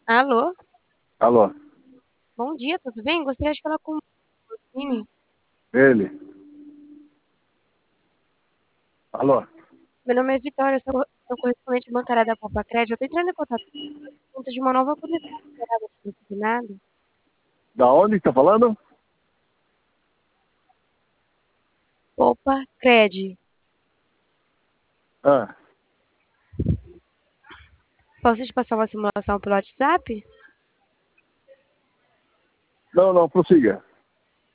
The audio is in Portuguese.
Alô, Alô, bom dia, tudo bem? Gostaria de falar com o Vini. ele. Alô, Meu nome é Vitória, sou correspondente bancária da Copa Crédito. Eu estou entrando em contato por conta de uma nova conexão gerada aqui no Senado. da onde que tá falando? Copa Cred. Ah, Posso te passar uma simulação pelo WhatsApp? não, prossiga.